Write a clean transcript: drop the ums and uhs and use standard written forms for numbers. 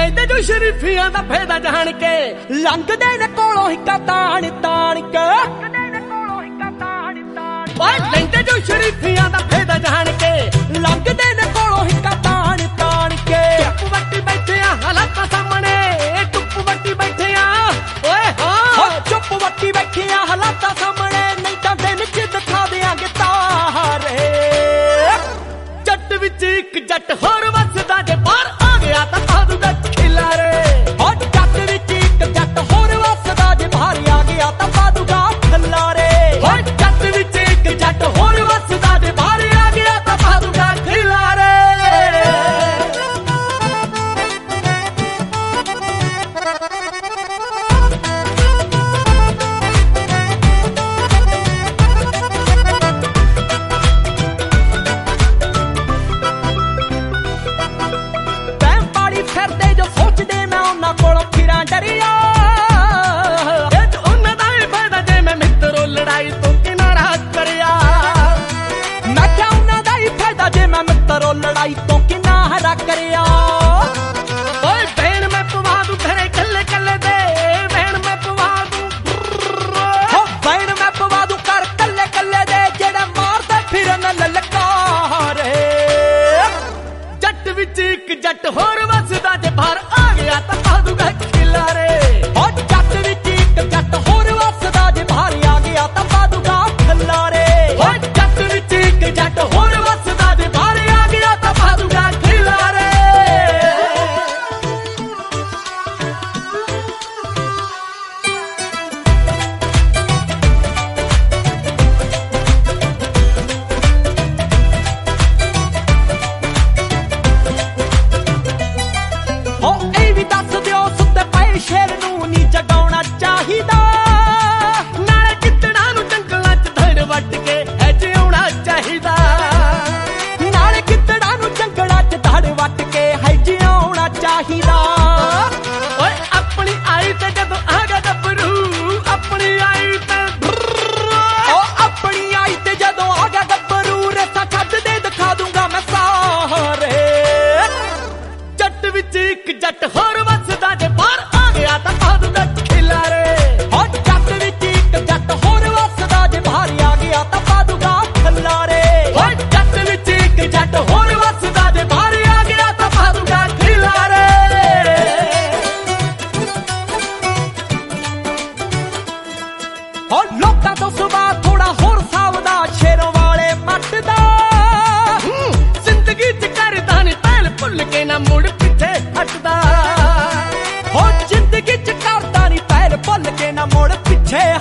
ਲੈਂਦੇ ਜੋ ਸ਼ਰੀਫੀਆਂ ਦਾ ਫਾਇਦਾ ਜਾਣ ਕੇ, ਲੰਘਦੇ ਨੇ ਕੋਲੋਂ ਹਿੱਕਾ ਤਾਣ ਤਾਣ ਕੇ। ਓਏ ਲੈਂਦੇ ਜੋ ਸ਼ਰੀਫੀਆਂ ਦਾ ਫਾਇਦਾ ਜਾਣ ਕੇ, ਲੰਘਦੇ ਨੇ ਕੋਲੋਂ ਹਿੱਕਾ ਤਾਣ ਤਾਣ ਕੇ। ਚੁੱਪ ਵੱਟੀ ਬੈਠੇ ਆ ਹਾਲਾਤਾਂ ਸਾਹਮਣੇ, ਚੁੱਪ ਵੱਟੀ ਬੈਠੇ ਆ ਓਏ ਹਾਂ, ਚੁੱਪ ਵੱਟੀ ਬੈਠੇ ਆ ਹਾਲਾਤਾਂ ਸਾਹਮਣੇ, ਨਹੀਂ ਤਾਂ ਦਿਨ ਚ ਦਿਖਾ ਦਿਆਂਗੇ ਤਾਰੇ। ਜੱਟ ਵਿੱਚ ਇੱਕ ਜੱਟ ਹੋਰ ਵੱਸਦਾ, ਜੇ ਬਾਹਰ ਆ ਗਿਆ ਤਾਂ ਪਾ ਦੂਗਾ ਖਿਲਾਰੇ। ਓ ਜੱਟ ਵਿੱਚ ਇੱਕ ਜੱਟ ਹੋਰ ਵੱਸਦਾ, ਜੇ ਬਾਹਰ ਆ ਗਿਆ ਤਾਂ ਪਾ ਦੂਗਾ ਖਿਲਾਰੇ। ਓ ਜੱਟ ਵਿੱਚ ਇੱਕ ਜੱਟ ਹੋਰ ਵੱਸਦਾ, ਜੇ ਬਾਹਰ ਆ ਗਿਆ ਤਾਂ ਪਾ ਦੂਗਾ ਖਿਲਾਰੇ। ਫਿਰਦੇ ਜੋ ਸੋਚਦੇ ਮੈਂ ਉਹਨਾਂ ਕੋਲੋਂ ਫਿਰਾਂ ਡਰਿਆ, ਇਹ ਉਹਨਾਂ ਦਾ ਹੀ ਫਾਇਦਾ ਜੇ ਮੈਂ ਮਿੱਤਰੋਂ ਲੜਾਈ ਤੋਂ ਕਿਨਾਰਾ ਕਰਿਆ। ਮੈਂ ਕਿਹਾ ਉਹਨਾਂ ਦਾ ਹੀ ਫਾਇਦਾ ਜੇ ਮੈਂ ਮਿੱਤਰੋਂ ਲੜਾਈ ਤੋਂ ਕਿਨਾਰਾ ਕਰਿਆ। ਓਏ ਭੈਣ ਮੈਂ ਪਵਾ ਦੂੰ ਘਰੇ ਕੱਲੇ ਕੱਲੇ ਦੇ, ਭੈਣ ਮੈਂ ਪਵਾ ਦੂੰ, ਹੋ ਭੈਣ ਮੈਂ ਪਵਾ ਦੂੰ ਘਰ ਕੱਲੇ ਕੱਲੇ ਦੇ, ਜਿਹੜੇ ਮਾਰਦੇ ਫਿਰਨ ਲਲਕਾਰੇ। ਜੱਟ ਵਿੱਚ ਇੱਕ ਜੱਟ ਹੋਰ ਵੱਸਦਾ, ਜੇ ਬਾਹਰ ਆ ਗਿਆ ਤਾਂ ਪਾ ਦੂਗਾ ਖਿਲਾਰੇ। ਓ ਜੱਟ ਵਿੱਚ ਇੱਕ ਜੱਟ ਹੋਰ ਵੱਸਦਾ, ਜੇ ਬਾਹਰ ਆ ਗਿਆ ਤਾਂ ਪਾ ਦੂਗਾ ਖਿਲਾਰੇ। ਓ ਜੱਟ ਵਿੱਚ ਇੱਕ ਜੱਟ ਹੋਰ ਵੱਸਦਾ, ਜੇ ਬਾਹਰ ਆ ਗਿਆ ਤਾਂ ਪਾ ਦੂਗਾ ਖਿਲਾਰੇ। ਓ ਇਹ ਵੀ ਦੱਸ ਦਿਓ ਸੁੱਤੇ ਪਏ ਸ਼ੇਰ ਨੂੰ ਨੀ ਜਗਾਉਣਾ ਚਾਹੀਦਾ, ਨਾਲੇ ਗਿੱਦੜਾਂ ਨੂੰ ਜੰਗਲਾਂ 'ਚ ਧੜ ਵੱਟ ਕੇ ਐ ਜਿਉਣਾ ਚਾਹੀਦਾ। ਨਾਲੇ ਗਿੱਦੜਾਂ ਨੂੰ ਜੰਗਲਾਂ 'ਚ ਧੜ ਵੱਟ ਕੇ ਹੈ ਜਿਉਣਾ ਚਾਹੀਦਾ। ਓਏ ਆਪਣੀ ਆਈ ਤੇ ਜਦੋਂ ਆ ਗਿਆ ਗੱਭਰੂ, ਆਪਣੀ ਆਈ ਤੇ ਓ ਆਪਣੀ ਆਈ ਤੇ ਜਦੋਂ ਆ ਗਿਆ ਗੱਭਰੂ, ਰੇਸਾ ਛੱਡ ਦੇ ਦਿਖਾ ਦੂੰਗਾ ਮੈਂ ਸਾਰੇ। ਜੱਟ ਵਿੱਚ ਇੱਕ ਜੱਟ ਹੋਰ ਵੱਸਦਾ, ਜੇ ਬਾਹਰ ਆ ਗਿਆ ਤਾਂ ਪਾ ਦੂਗਾ ਖਿਲਾਰੇ। ਓ ਜੱਟ ਵਿੱਚ ਇੱਕ ਜੱਟ ਹੋਰ ਵੱਸਦਾ, ਜੇ ਬਾਹਰ ਆ ਗਿਆ ਤਾਂ ਪਾ ਦੂਗਾ ਖਿਲਾਰੇ। ਓ ਜੱਟ ਵਿੱਚ ਇੱਕ ਜੱਟ ਹੋਰ ਵੱਸਦਾ, ਜੇ ਬਾਹਰ ਆ ਗਿਆ ਤਾਂ ਪਾ ਦੂਗਾ ਖਿਲਾਰੇ। ਓ ਲੋਕਾਂ ਤੋਂ ਸੁਭਾਅ ਥੋੜਾ ਹੋਰ ਸਾਵਦਾ, ਸ਼ੇਰੋਂ ਵਾਲੇ ਮੱਟ ਦਾ। ਜ਼ਿੰਦਗੀ 'ਚ ਕਰਦਾ ਨੀ ਪਹਿਲ ਭੁੱਲ ਕੇ ਨਾ ਮੁੜ ਪਿੱਛੇ ਹਟਦਾ। ਹੋ ਜ਼ਿੰਦਗੀ 'ਚ ਕਰਦਾ ਨੀ ਪਹਿਲ ਭੁੱਲ ਕੇ ਨਾ ਮੁੜ ਪਿੱਛੇ